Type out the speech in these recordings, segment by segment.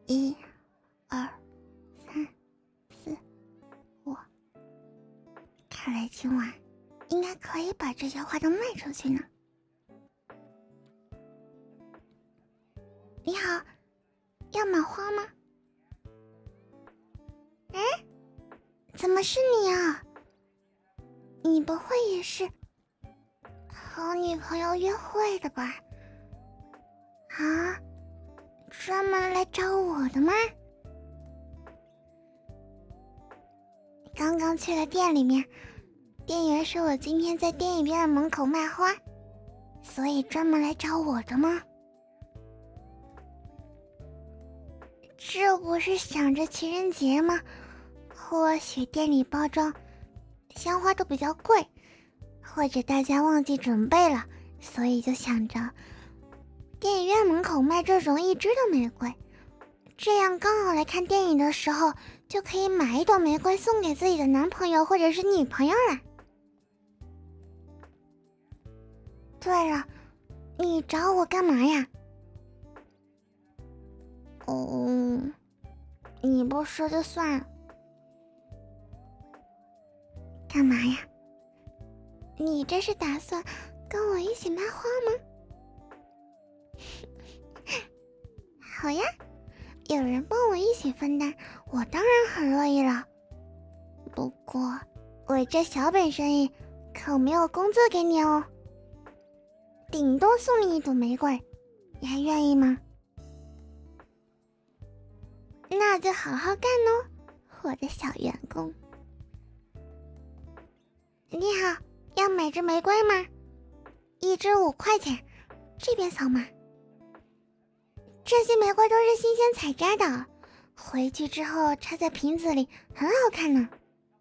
1、2、3、4、5，看来今晚应该可以把这些花都卖出去呢。你好，要买花吗？哎，怎么是你啊？你不会也是和女朋友约会的吧？啊，专门来找我的吗？刚刚去了店里面，店员说我今天在电影院门口卖花，所以专门来找我的吗？这不是想着情人节吗？或许店里包装鲜花都比较贵，或者大家忘记准备了，所以就想着电影院门口卖这种1支的玫瑰，这样刚好来看电影的时候就可以买1朵玫瑰送给自己的男朋友或者是女朋友了。对了，你找我干嘛呀？哦，你不说就算了。干嘛呀？你这是打算跟我一起卖花吗？好呀，有人帮我一起分担，我当然很乐意了。不过我这小本生意可没有工资给你哦，顶多送你1朵玫瑰，你还愿意吗？那就好好干哦，我的小员工。你好，要买支玫瑰吗？1支5块钱，这边扫码。这些玫瑰都是新鲜采摘的，回去之后插在瓶子里，很好看呢。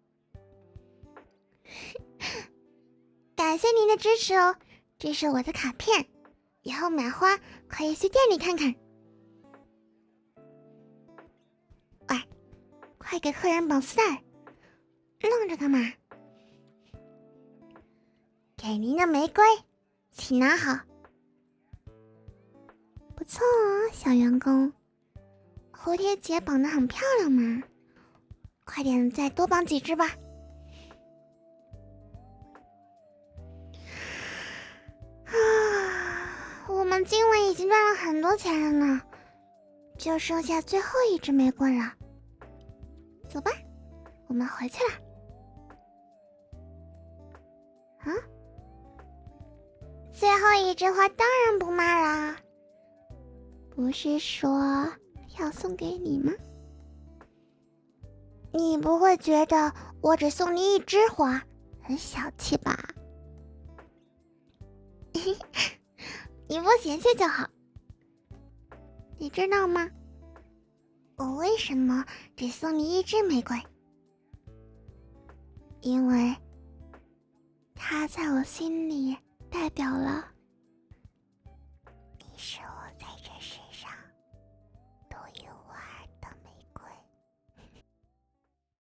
感谢您的支持哦，这是我的卡片，以后买花可以去店里看看。喂，快给客人绑丝带，愣着干嘛？给您的玫瑰，请拿好。不错哦，小员工，蝴蝶结绑得很漂亮嘛，快点再多绑几支吧。我们今晚已经赚了很多钱了呢，就剩下最后1支玫瑰了。走吧，我们回去了。啊？最后1支花当然不卖啦，不是说要送给你吗？你不会觉得我只送你1支花很小气吧？你不嫌弃就好。你知道吗？我为什么只送你1支玫瑰？因为它在我心里代表了